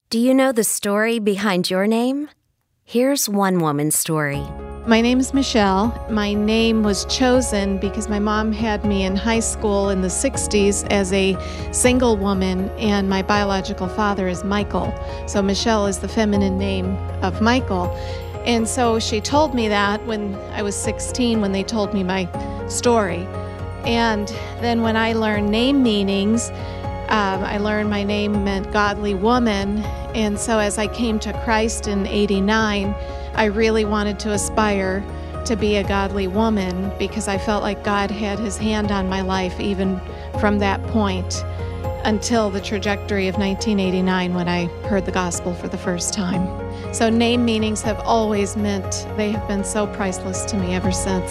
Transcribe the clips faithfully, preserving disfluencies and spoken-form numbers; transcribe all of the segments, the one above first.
Do you know the story behind your name? Here's one woman's story. My name is Michelle. My name was chosen because my mom had me in high school in the sixties as a single woman, and my biological father is Michael. So Michelle is the feminine name of Michael. And so she told me that when I was sixteen, when they told me my story. And then when I learned name meanings, um, I learned my name meant godly woman. And so as I came to Christ in eighty-nine, I really wanted to aspire to be a godly woman because I felt like God had his hand on my life even from that point until the trajectory of nineteen eighty-nine when I heard the gospel for the first time. So name meanings have always meant, they have been so priceless to me ever since.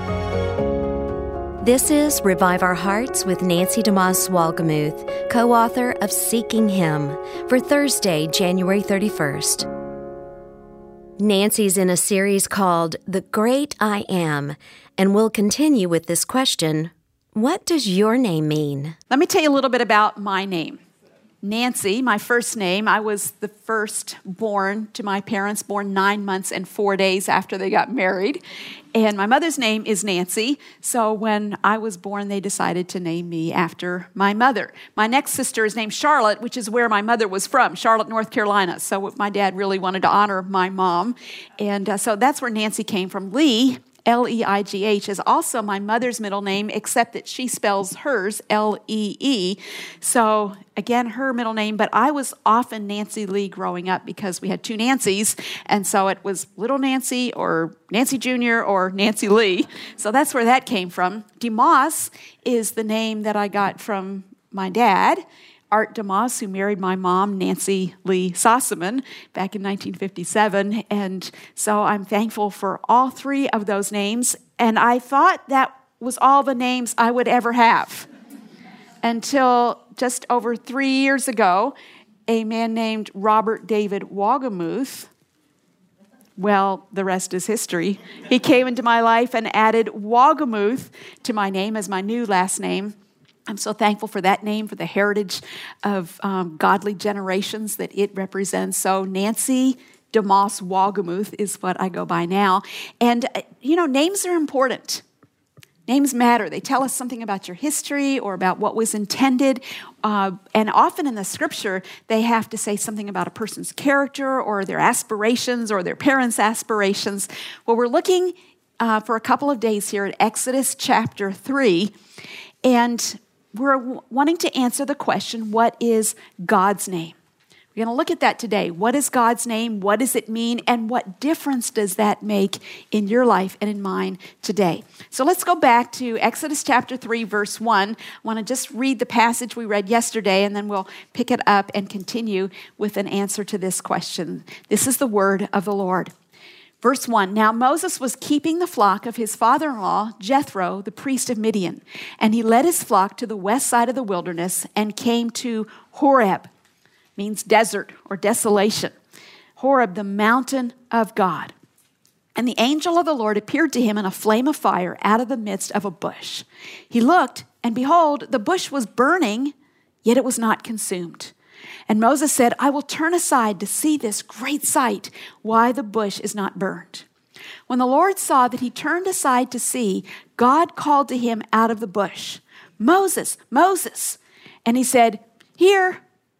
This is Revive Our Hearts with Nancy DeMoss Wolgemuth, co-author of Seeking Him, for Thursday, January thirty-first. Nancy's in a series called The Great I Am, and we'll continue with this question: what does your name mean? Let me tell you a little bit about my name. Nancy, my first name, I was the first born to my parents, born nine months and four days after they got married. And my mother's name is Nancy, so when I was born, they decided to name me after my mother. My next sister is named Charlotte, which is where my mother was from, Charlotte, North Carolina. So my dad really wanted to honor my mom. And uh, so that's where Nancy came from. Lee, L E I G H, is also my mother's middle name, except that she spells hers L E E. So again, her middle name, but I was often Nancy Lee growing up because we had two Nancys, and so it was Little Nancy or Nancy Junior or Nancy Lee. So that's where that came from. DeMoss is the name that I got from my dad, Art DeMoss, who married my mom, Nancy Lee Sossaman, back in nineteen fifty-seven. And so I'm thankful for all three of those names. And I thought that was all the names I would ever have until just over three years ago, a man named Robert David Wolgemuth, well, the rest is history. He came into my life and added Wolgemuth to my name as my new last name. I'm so thankful for that name, for the heritage of um, godly generations that it represents. So Nancy DeMoss Wolgemuth is what I go by now. And, uh, you know, names are important. Names matter. They tell us something about your history or about what was intended. Uh, and often in the scripture, they have to say something about a person's character or their aspirations or their parents' aspirations. Well, we're looking uh, for a couple of days here at Exodus chapter three. And we're wanting to answer the question, what is God's name? We're going to look at that today. What is God's name? What does it mean? And what difference does that make in your life and in mine today? So let's go back to Exodus chapter three, verse one. I want to just read the passage we read yesterday, and then we'll pick it up and continue with an answer to this question. This is the word of the Lord. Verse one, now Moses was keeping the flock of his father-in-law, Jethro, the priest of Midian, and he led his flock to the west side of the wilderness and came to Horeb, means desert or desolation. Horeb, the mountain of God. And the angel of the Lord appeared to him in a flame of fire out of the midst of a bush. He looked, and behold, the bush was burning, yet it was not consumed. And Moses said, I will turn aside to see this great sight, why the bush is not burned. When the Lord saw that he turned aside to see, God called to him out of the bush, Moses, Moses. And he said, Here,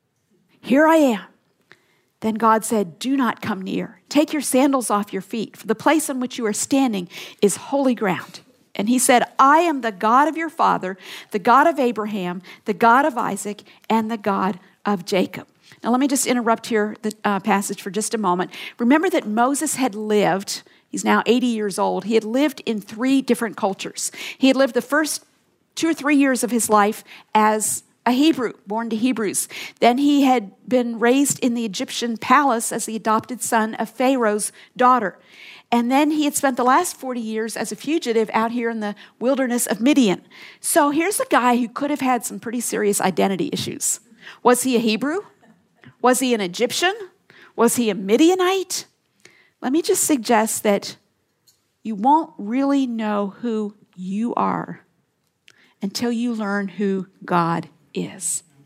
here I am. Then God said, do not come near. Take your sandals off your feet, for the place on which you are standing is holy ground. And he said, I am the God of your father, the God of Abraham, the God of Isaac, and the God of Jacob. Now, let me just interrupt here the uh, passage for just a moment. Remember that Moses had lived, he's now eighty years old, he had lived in three different cultures. He had lived the first two or three years of his life as a Hebrew, born to Hebrews. Then he had been raised in the Egyptian palace as the adopted son of Pharaoh's daughter. And then he had spent the last forty years as a fugitive out here in the wilderness of Midian. So here's a guy who could have had some pretty serious identity issues. Was he a Hebrew? Was he an Egyptian? Was he a Midianite? Let me just suggest that you won't really know who you are until you learn who God is.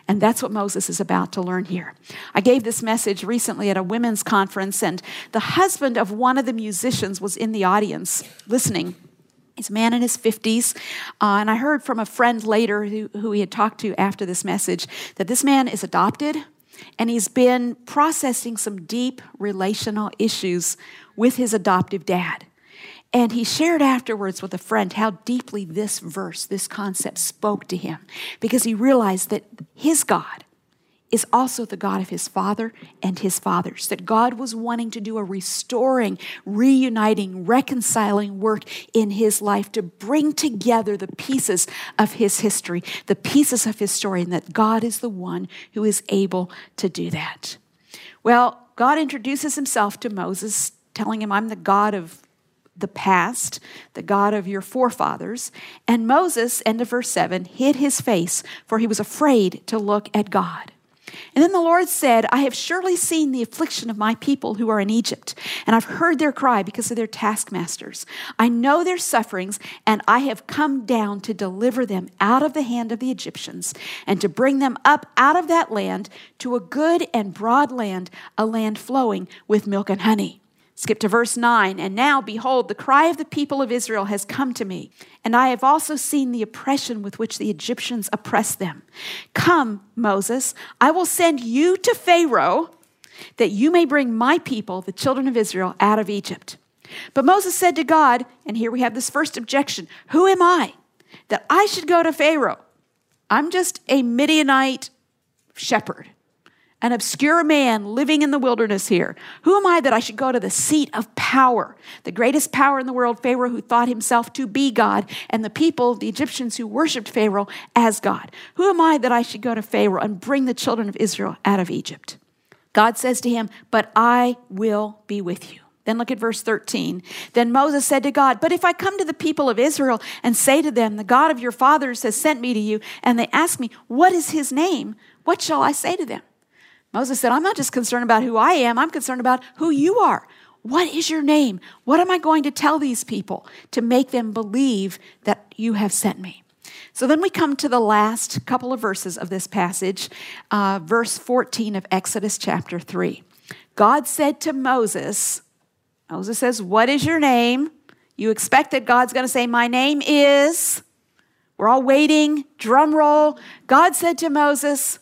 And that's what Moses is about to learn here. I gave this message recently at a women's conference, and the husband of one of the musicians was in the audience listening. He's a man in his fifties, uh, and I heard from a friend later who, who he had talked to after this message that this man is adopted, and he's been processing some deep relational issues with his adoptive dad. And he shared afterwards with a friend how deeply this verse, this concept spoke to him, because he realized that his God is also the God of his father and his fathers, that God was wanting to do a restoring, reuniting, reconciling work in his life to bring together the pieces of his history, the pieces of his story, and that God is the one who is able to do that. Well, God introduces himself to Moses, telling him, I'm the God of the past, the God of your forefathers. And Moses, end of verse seven, hid his face, for he was afraid to look at God. And then the Lord said, I have surely seen the affliction of my people who are in Egypt, and I've heard their cry because of their taskmasters. I know their sufferings, and I have come down to deliver them out of the hand of the Egyptians, and to bring them up out of that land to a good and broad land, a land flowing with milk and honey. Skip to verse nine. And now, behold, the cry of the people of Israel has come to me, and I have also seen the oppression with which the Egyptians oppress them. Come, Moses, I will send you to Pharaoh, that you may bring my people, the children of Israel, out of Egypt. But Moses said to God, and here we have this first objection, who am I that I should go to Pharaoh? I'm just a Midianite shepherd, an obscure man living in the wilderness here. Who am I that I should go to the seat of power, the greatest power in the world, Pharaoh, who thought himself to be God, and the people, the Egyptians, who worshiped Pharaoh as God? Who am I that I should go to Pharaoh and bring the children of Israel out of Egypt? God says to him, but I will be with you. Then look at verse thirteen. Then Moses said to God, but if I come to the people of Israel and say to them, the God of your fathers has sent me to you, and they ask me, what is his name? What shall I say to them? Moses said, I'm not just concerned about who I am, I'm concerned about who you are. What is your name? What am I going to tell these people to make them believe that you have sent me? So then we come to the last couple of verses of this passage, uh, verse fourteen of Exodus chapter three. God said to Moses, Moses says, what is your name? You expect that God's going to say, my name is. We're all waiting, drum roll. God said to Moses,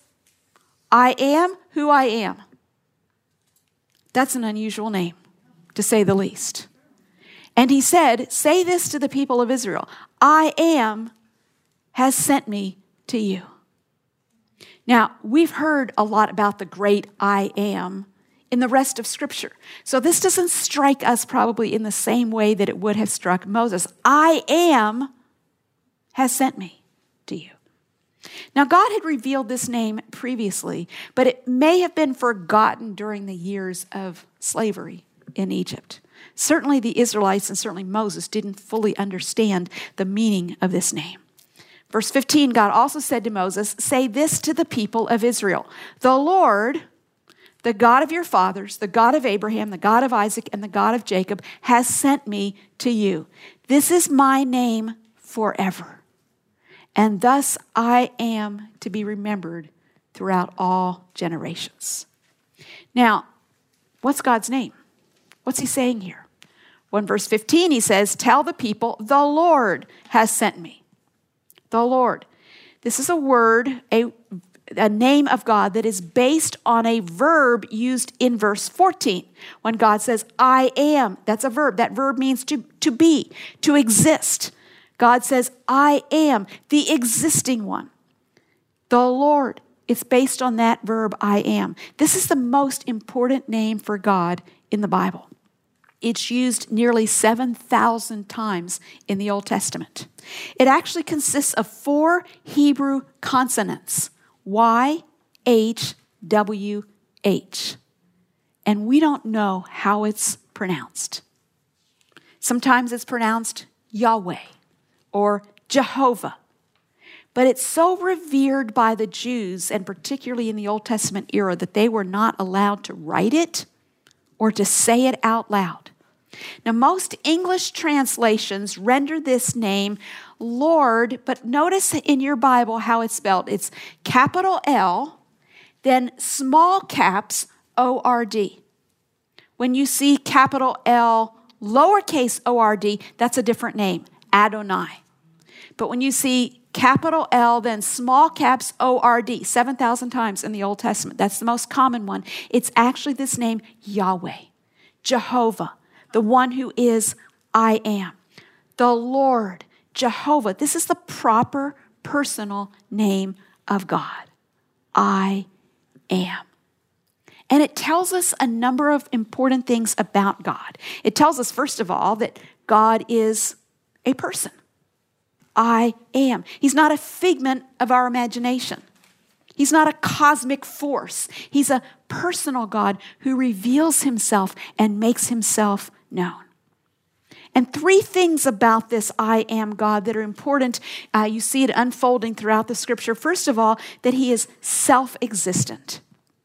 I am who I am. That's an unusual name, to say the least. And he said, say this to the people of Israel, I am has sent me to you. Now, we've heard a lot about the great I am in the rest of Scripture. So this doesn't strike us probably in the same way that it would have struck Moses. I am has sent me to you. Now, God had revealed this name previously, but it may have been forgotten during the years of slavery in Egypt. Certainly the Israelites and certainly Moses didn't fully understand the meaning of this name. Verse fifteen, God also said to Moses, say this to the people of Israel, the Lord, the God of your fathers, the God of Abraham, the God of Isaac, and the God of Jacob, has sent me to you. This is my name forever. And thus I am to be remembered throughout all generations. Now, what's God's name? What's he saying here? Well, in verse fifteen, he says, tell the people, the Lord has sent me. The Lord. This is a word, a, a name of God that is based on a verb used in verse fourteen. When God says, I am, that's a verb. That verb means to, to be, to exist. God says, I am the existing one. The Lord. It's based on that verb, I am. This is the most important name for God in the Bible. It's used nearly seven thousand times in the Old Testament. It actually consists of four Hebrew consonants, Y, H, W, H. And we don't know how it's pronounced. Sometimes it's pronounced Yahweh or Jehovah. But it's so revered by the Jews, and particularly in the Old Testament era, that they were not allowed to write it or to say it out loud. Now, most English translations render this name Lord, but notice in your Bible how it's spelled. It's capital L, then small caps O R D. When you see capital L, lowercase O R D, that's a different name, Adonai. But when you see capital L, then small caps O R D, seven thousand times in the Old Testament, that's the most common one. It's actually this name, Yahweh, Jehovah, the one who is I am. The Lord, Jehovah. This is the proper personal name of God. I am. And it tells us a number of important things about God. It tells us, first of all, that God is a person. I am. He's not a figment of our imagination. He's not a cosmic force. He's a personal God who reveals himself and makes himself known. And three things about this I am God that are important. Uh, you see it unfolding throughout the scripture. First of all, that he is self-existent.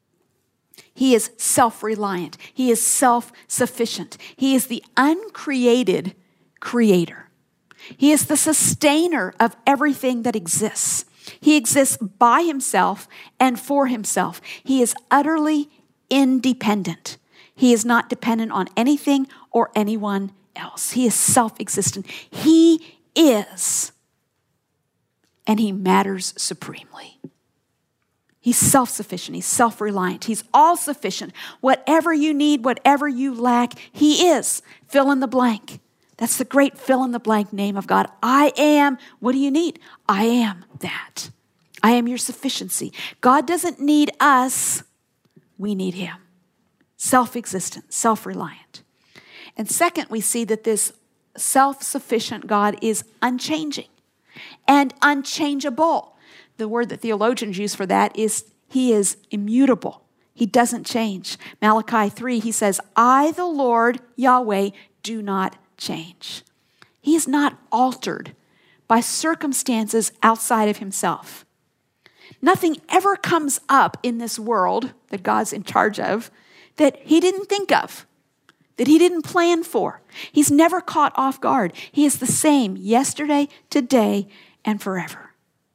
He is self-reliant. He is self-sufficient. He is the uncreated creator. He is the sustainer of everything that exists. He exists by himself and for himself. He is utterly independent. He is not dependent on anything or anyone else. He is self-existent. He is, and he matters supremely. He's self-sufficient. He's self-reliant. He's all-sufficient. Whatever you need, whatever you lack, he is. Fill in the blank. That's the great fill-in-the-blank name of God. I am. What do you need? I am that. I am your sufficiency. God doesn't need us. We need him. Self-existent, self-reliant. And second, we see that this self-sufficient God is unchanging and unchangeable. The word that theologians use for that is he is immutable. He doesn't change. Malachi three, he says, I, the Lord, Yahweh, do not change. He is not altered by circumstances outside of himself. Nothing ever comes up in this world that God's in charge of that he didn't think of, that he didn't plan for. He's never caught off guard. He is the same yesterday, today, and forever.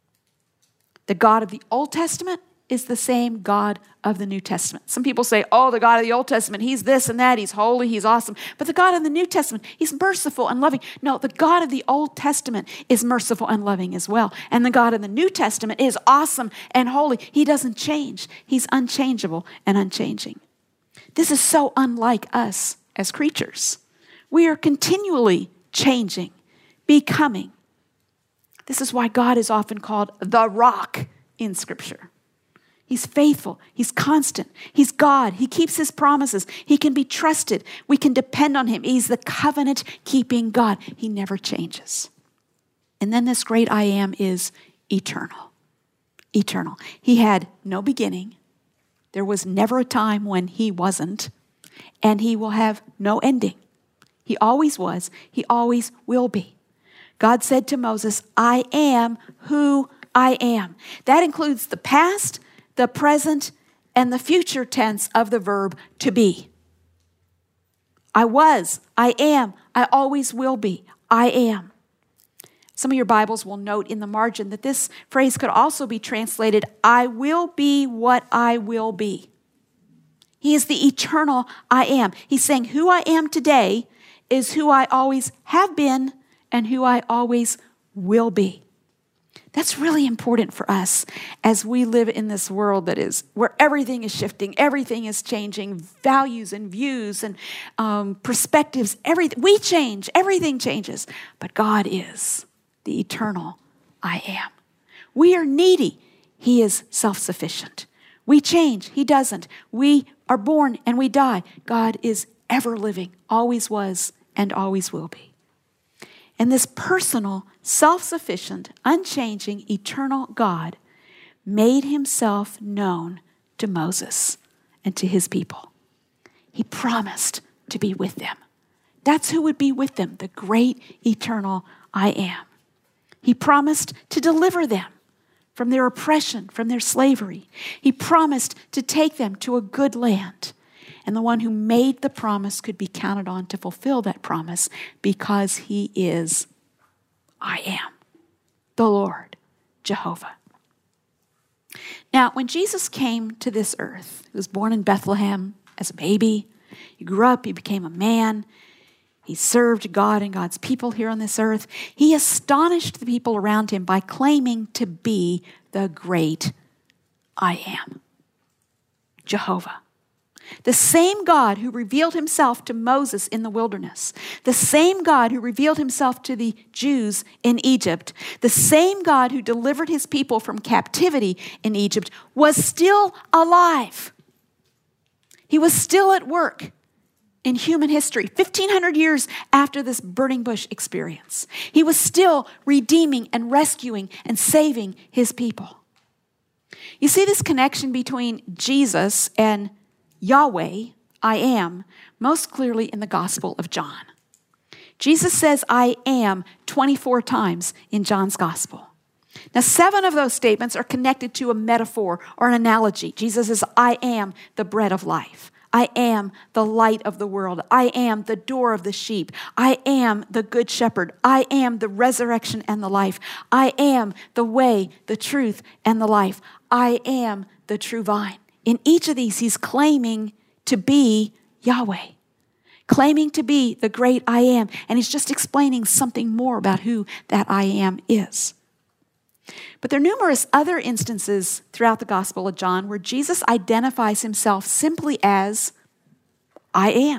The God of the Old Testament is the same God of the New Testament. Some people say, oh, the God of the Old Testament, he's this and that, he's holy, he's awesome. But the God of the New Testament, he's merciful and loving. No, the God of the Old Testament is merciful and loving as well. And the God of the New Testament is awesome and holy. He doesn't change. He's unchangeable and unchanging. This is so unlike us as creatures. We are continually changing, becoming. This is why God is often called the rock in Scripture. He's faithful. He's constant. He's God. He keeps his promises. He can be trusted. We can depend on him. He's the covenant-keeping God. He never changes. And then this great I am is eternal. Eternal. He had no beginning. There was never a time when he wasn't. And he will have no ending. He always was. He always will be. God said to Moses, I am who I am. That includes the past, the present, and the future tense of the verb to be. I was, I am, I always will be, I am. Some of your Bibles will note in the margin that this phrase could also be translated, I will be what I will be. He is the eternal I am. He's saying who I am today is who I always have been and who I always will be. That's really important for us as we live in this world that is where everything is shifting, everything is changing, values and views and um, perspectives, everything. We change, everything changes, but God is the eternal I am. We are needy. He is self-sufficient. We change. He doesn't. We are born and we die. God is ever living, always was, and always will be. And this personal, self-sufficient, unchanging, eternal God made himself known to Moses and to his people. He promised to be with them. That's who would be with them, the great eternal I am. He promised to deliver them from their oppression, from their slavery. He promised to take them to a good land. And the one who made the promise could be counted on to fulfill that promise because he is I am. the Lord, Jehovah. Now, when Jesus came to this earth, he was born in Bethlehem as a baby. He grew up, he became a man. He served God and God's people here on this earth. He astonished the people around him by claiming to be the great I am, Jehovah. The same God who revealed himself to Moses in the wilderness, the same God who revealed himself to the Jews in Egypt, the same God who delivered his people from captivity in Egypt was still alive. He was still at work in human history, fifteen hundred years after this burning bush experience. He was still redeeming and rescuing and saving his people. You see this connection between Jesus and Yahweh, I am, most clearly in the Gospel of John. Jesus says, I am, twenty-four times in John's Gospel. Now, seven of those statements are connected to a metaphor or an analogy. Jesus says, I am the bread of life. I am the light of the world. I am the door of the sheep. I am the good shepherd. I am the resurrection and the life. I am the way, the truth, and the life. I am the true vine. In each of these, he's claiming to be Yahweh, claiming to be the great I am, and he's just explaining something more about who that I am is. But there are numerous other instances throughout the Gospel of John where Jesus identifies himself simply as I am.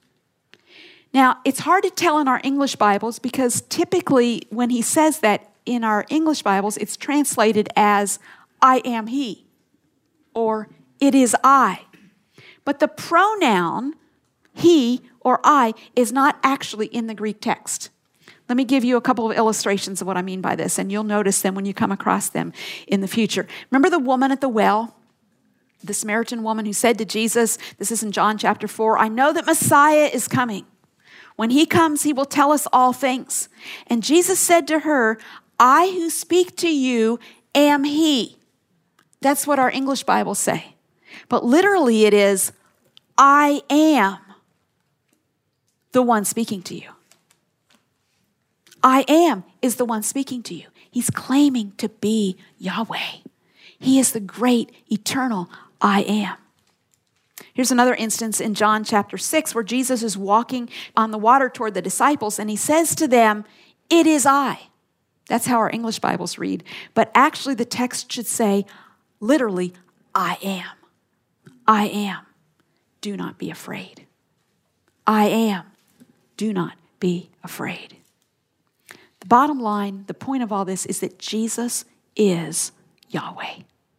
Now, it's hard to tell in our English Bibles because typically when he says that in our English Bibles, it's translated as I am he or it is I. But the pronoun he or I is not actually in the Greek text. Let me give you a couple of illustrations of what I mean by this, and you'll notice them when you come across them in the future. Remember the woman at the well? The Samaritan woman who said to Jesus, this is in John chapter four, I know that Messiah is coming. When he comes, he will tell us all things. And Jesus said to her, I who speak to you am he. That's what our English Bibles say. But literally it is, I am the one speaking to you. I am is the one speaking to you. He's claiming to be Yahweh. He is the great, eternal I am. Here's another instance in John chapter six where Jesus is walking on the water toward the disciples and he says to them, it is I. That's how our English Bibles read. But actually the text should say, literally, I am. I am. Do not be afraid. I am. Do not be afraid. The bottom line, the point of all this is that Jesus is Yahweh.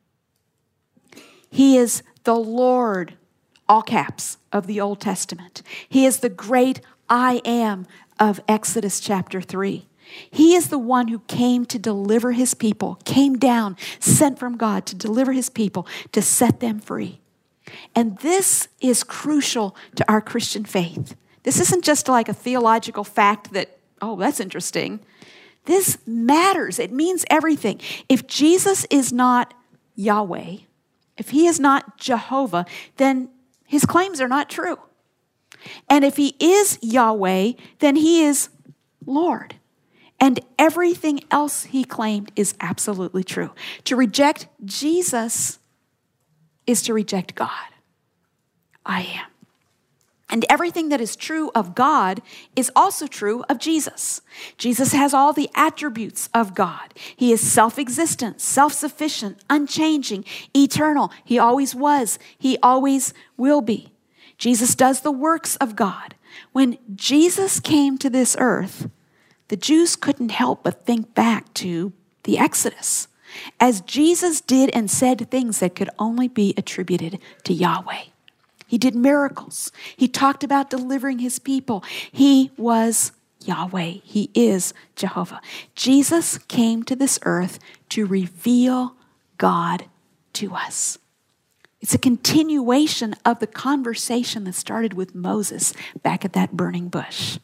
He is the Lord, all caps, of the Old Testament. He is the great I am of Exodus chapter three. He is the one who came to deliver his people, came down, sent from God to deliver his people, to set them free. And this is crucial to our Christian faith. This isn't just like a theological fact that, oh, that's interesting. This matters. It means everything. If Jesus is not Yahweh, if he is not Jehovah, then his claims are not true. And if he is Yahweh, then he is Lord. And everything else he claimed is absolutely true. To reject Jesus is to reject God. I am. And everything that is true of God is also true of Jesus. Jesus has all the attributes of God. He is self-existent, self-sufficient, unchanging, eternal. He always was. He always will be. Jesus does the works of God. When Jesus came to this earth, the Jews couldn't help but think back to the Exodus, as Jesus did and said things that could only be attributed to Yahweh. He did miracles. He talked about delivering his people. He was Yahweh. He is Jehovah. Jesus came to this earth to reveal God to us. It's a continuation of the conversation that started with Moses back at that burning bush.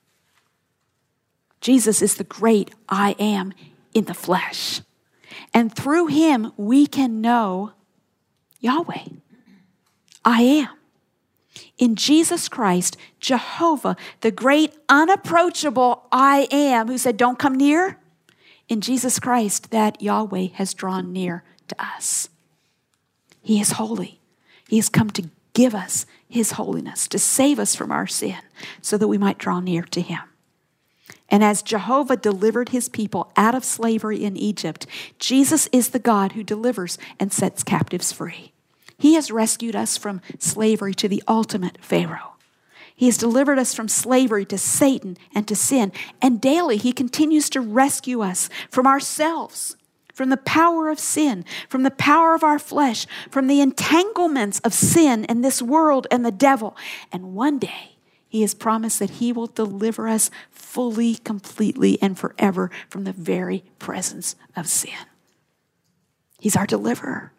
Jesus is the great I am in the flesh. And through him, we can know Yahweh. I am. In Jesus Christ, Jehovah, the great unapproachable I am, who said, don't come near. in Jesus Christ that Yahweh has drawn near to us. He is holy. He has come to give us his holiness, to save us from our sin, so that we might draw near to him. And as Jehovah delivered his people out of slavery in Egypt, Jesus is the God who delivers and sets captives free. He has rescued us from slavery to the ultimate Pharaoh. He has delivered us from slavery to Satan and to sin. And daily he continues to rescue us from ourselves, from the power of sin, from the power of our flesh, from the entanglements of sin and this world and the devil. And one day he has promised that he will deliver us fully, completely, and forever from the very presence of sin. He's our deliverer.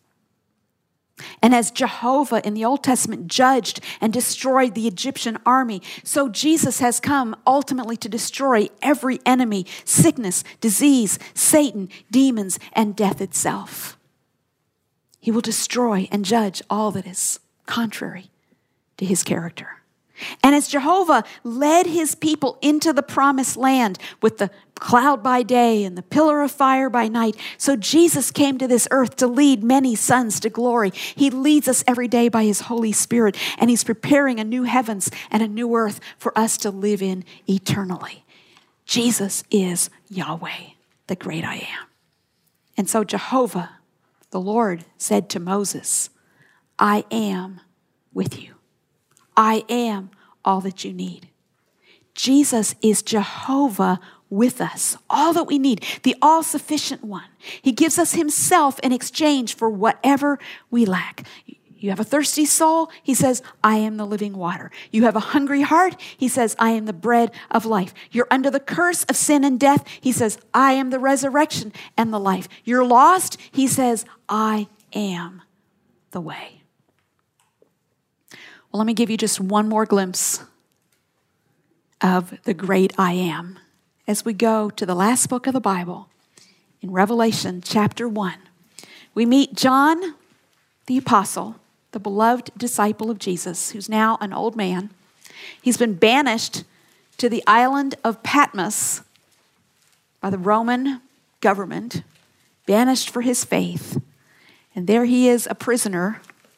And as Jehovah in the Old Testament judged and destroyed the Egyptian army, so Jesus has come ultimately to destroy every enemy, sickness, disease, Satan, demons, and death itself. He will destroy and judge all that is contrary to his character. And as Jehovah led his people into the promised land with the cloud by day and the pillar of fire by night, so Jesus came to this earth to lead many sons to glory. He leads us every day by his Holy Spirit, and he's preparing a new heavens and a new earth for us to live in eternally. Jesus is Yahweh, the great I am. And so Jehovah, the Lord, said to Moses, I am with you. I am all that you need. Jesus is Jehovah with us, all that we need, the all-sufficient one. He gives us himself in exchange for whatever we lack. You have a thirsty soul, he says, I am the living water. You have a hungry heart, he says, I am the bread of life. You're under the curse of sin and death, he says, I am the resurrection and the life. You're lost, he says, I am the way. Well, let me give you just one more glimpse of the great I am as we go to the last book of the Bible in Revelation chapter one. We meet John the apostle, the beloved disciple of Jesus, who's now an old man. He's been banished to the island of Patmos by the Roman government, banished for his faith. And there he is, a prisoner,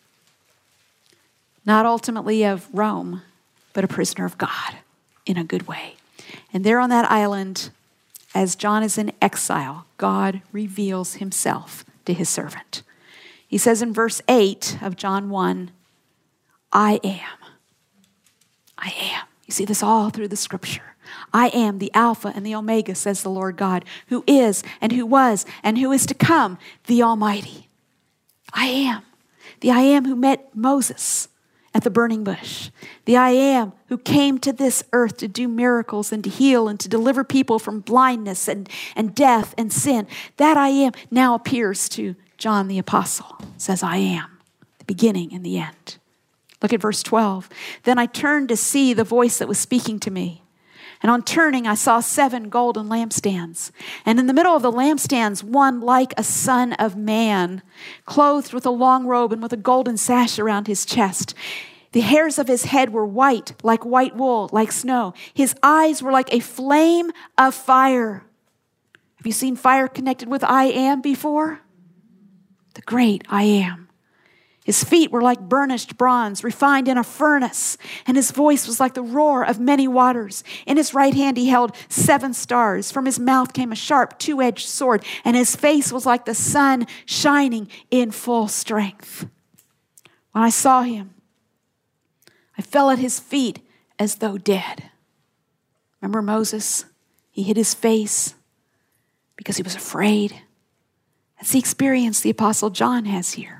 not ultimately of Rome, but a prisoner of God in a good way. And there on that island, as John is in exile, God reveals himself to his servant. He says in verse eight of John one, I am. I am. You see this all through the scripture. I am the Alpha and the Omega, says the Lord God, who is and who was and who is to come, the Almighty. I am. The I am who met Moses at the burning bush. The I am who came to this earth to do miracles and to heal and to deliver people from blindness and, and death and sin. That I am now appears to John the apostle. Says I am, the beginning and the end. Look at verse twelve. Then I turned to see the voice that was speaking to me. And on turning, I saw seven golden lampstands. And in the middle of the lampstands, one like a son of man, clothed with a long robe and with a golden sash around his chest. The hairs of his head were white, like white wool, like snow. His eyes were like a flame of fire. Have you seen fire connected with I am before? The great I am. His feet were like burnished bronze, refined in a furnace, and his voice was like the roar of many waters. In his right hand he held seven stars. From his mouth came a sharp two-edged sword, and his face was like the sun shining in full strength. When I saw him, I fell at his feet as though dead. Remember Moses? He hid his face because he was afraid. That's the experience the Apostle John has here.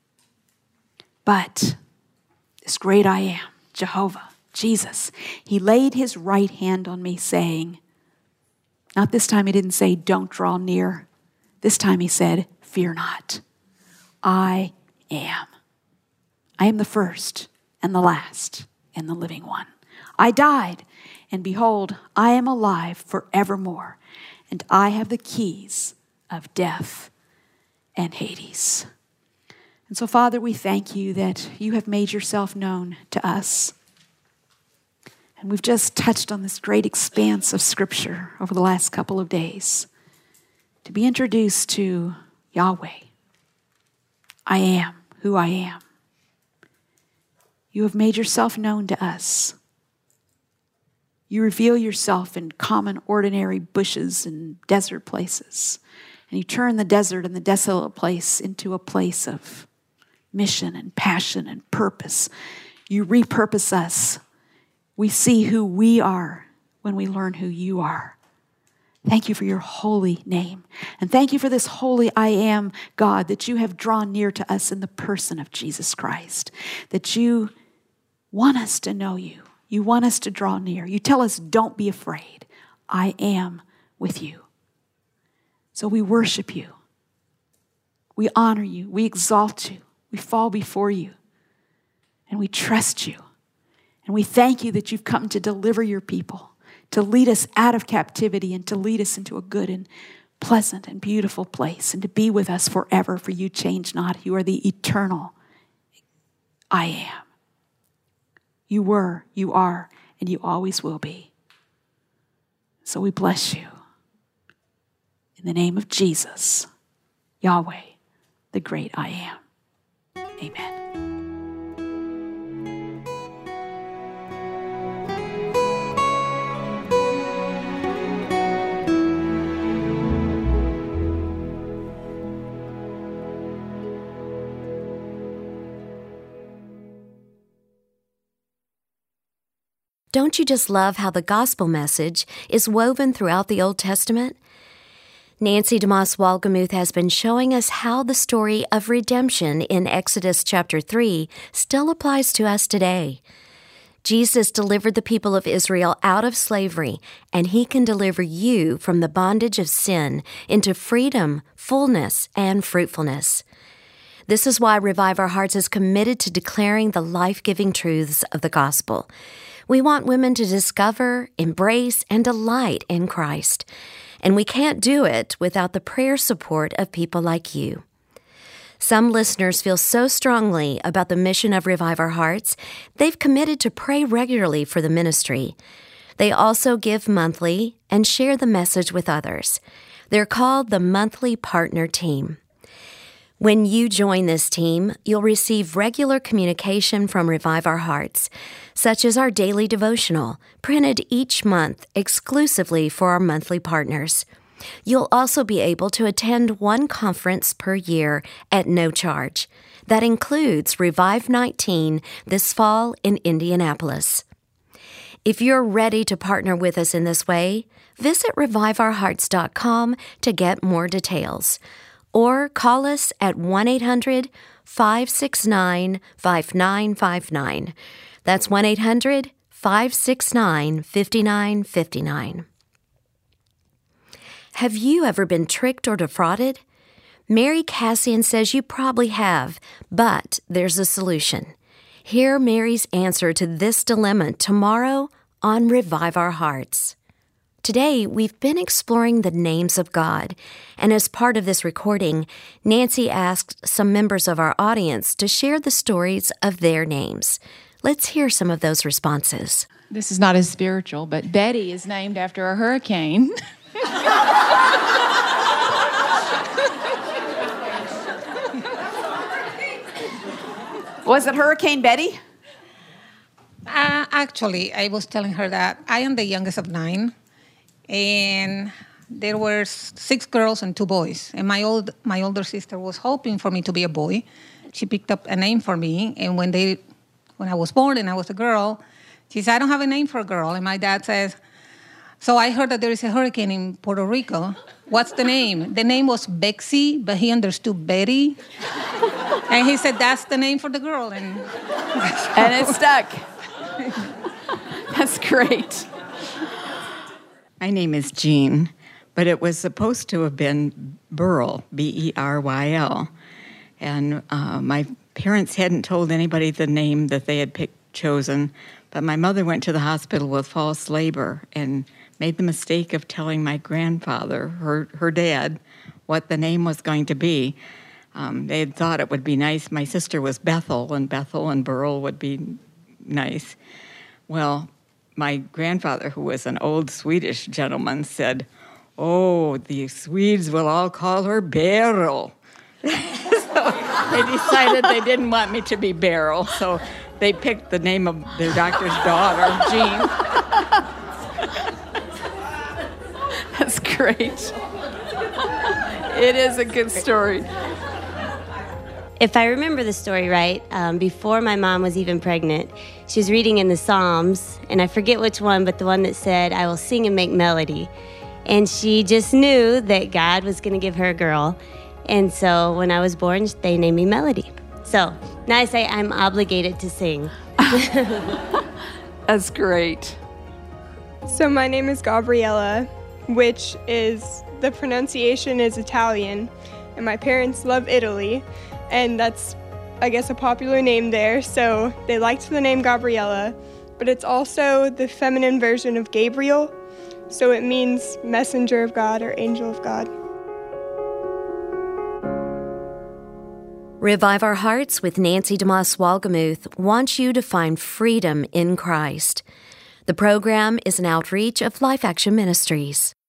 But this great I am, Jehovah, Jesus, he laid his right hand on me saying, not this time he didn't say, don't draw near. This time he said, fear not. I am. I am the first and the last and the living one. I died, and behold, I am alive forevermore, and I have the keys of death and Hades. And so, Father, we thank you that you have made yourself known to us. And we've just touched on this great expanse of Scripture over the last couple of days. to be introduced to Yahweh. I am who I am. You have made yourself known to us. You reveal yourself in common, ordinary bushes and desert places. And you turn the desert and the desolate place into a place of mission and passion and purpose. You repurpose us. We see who we are when we learn who you are. Thank you for your holy name. And thank you for this holy I am God that you have drawn near to us in the person of Jesus Christ. That you want us to know you. You want us to draw near. You tell us, don't be afraid. I am with you. So we worship you. We honor you. We exalt you. We fall before you. And we trust you. And we thank you that you've come to deliver your people, to lead us out of captivity and to lead us into a good and pleasant and beautiful place and to be with us forever, for you change not. You are the eternal I am. You were, you are, and you always will be. So we bless you. In the name of Jesus, Yahweh, the great I am. Amen. Don't you just love how the gospel message is woven throughout the Old Testament? Nancy DeMoss Wolgemuth has been showing us how the story of redemption in Exodus chapter three still applies to us today. Jesus delivered the people of Israel out of slavery, and he can deliver you from the bondage of sin into freedom, fullness, and fruitfulness. This is why Revive Our Hearts is committed to declaring the life-giving truths of the gospel. We want women to discover, embrace, and delight in Christ. And we can't do it without the prayer support of people like you. Some listeners feel so strongly about the mission of Revive Our Hearts, they've committed to pray regularly for the ministry. They also give monthly and share the message with others. They're called the Monthly Partner Team. When you join this team, you'll receive regular communication from Revive Our Hearts, such as our daily devotional, printed each month exclusively for our monthly partners. You'll also be able to attend one conference per year at no charge. That includes Revive nineteen this fall in Indianapolis. If you're ready to partner with us in this way, visit revive our hearts dot com to get more details. Or call us at one eight hundred, five six nine, five nine five nine. That's one eight hundred, five six nine, five nine five nine. Have you ever been tricked or defrauded? Mary Cassian says you probably have, but there's a solution. Hear Mary's answer to this dilemma tomorrow on Revive Our Hearts. Today, we've been exploring the names of God, and as part of this recording, Nancy asked some members of our audience to share the stories of their names. Let's hear some of those responses. This is not as spiritual, but Betty is named after a hurricane. Was it Hurricane Betty? Uh, actually, I was telling her that I am the youngest of nine. And there were six girls and two boys. And my old my older sister was hoping for me to be a boy. She picked up a name for me. And when they when I was born and I was a girl, she said, I don't have a name for a girl. And my dad says, so I heard that there is a hurricane in Puerto Rico. What's the name? The name was Bexy, but he understood Betty. And he said, that's the name for the girl. And, and it stuck. That's great. My name is Jean, but it was supposed to have been Burl, B E R Y L. And uh, my parents hadn't told anybody the name that they had picked, chosen, but my mother went to the hospital with false labor and made the mistake of telling my grandfather, her, her dad, what the name was going to be. Um, they had thought it would be nice. My sister was Bethel, and Bethel and Burl would be nice. Well, my grandfather, who was an old Swedish gentleman, said, oh, the Swedes will all call her Beryl. So they decided they didn't want me to be Beryl, so they picked the name of their doctor's daughter, Jean. That's great. It is a good story. If I remember the story right, um, before my mom was even pregnant, she was reading in the Psalms, and I forget which one, but the one that said, I will sing and make melody. And she just knew that God was going to give her a girl. And so when I was born, they named me Melody. So now I say I'm obligated to sing. That's great. So my name is Gabriella, which is, the pronunciation is Italian, and my parents love Italy, and that's, I guess, a popular name there, so they liked the name Gabriella, but it's also the feminine version of Gabriel, so it means messenger of God or angel of God. Revive Our Hearts with Nancy DeMoss Wolgemuth wants you to find freedom in Christ. The program is an outreach of Life Action Ministries.